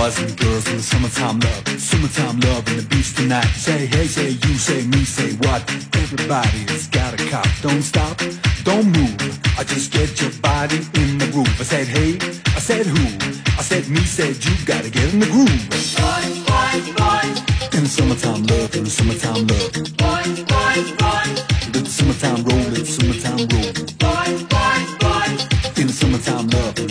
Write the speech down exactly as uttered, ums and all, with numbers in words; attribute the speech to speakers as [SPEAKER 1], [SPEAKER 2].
[SPEAKER 1] boys and girls in the summertime love, summertime love and the beach tonight. Say hey, say you, say me, say what? Everybody's got a cop. Don't stop, don't move. I just get your body in the groove. I said hey, I said who? I said me, said you. Gotta get in the groove.
[SPEAKER 2] Boys, boys, boys.
[SPEAKER 1] In the summertime love, in the summertime love.
[SPEAKER 2] Boys, boys, boys.
[SPEAKER 1] Let the summertime roll, let the summertime roll.
[SPEAKER 2] Boys, boys, boys.
[SPEAKER 1] In the summertime love.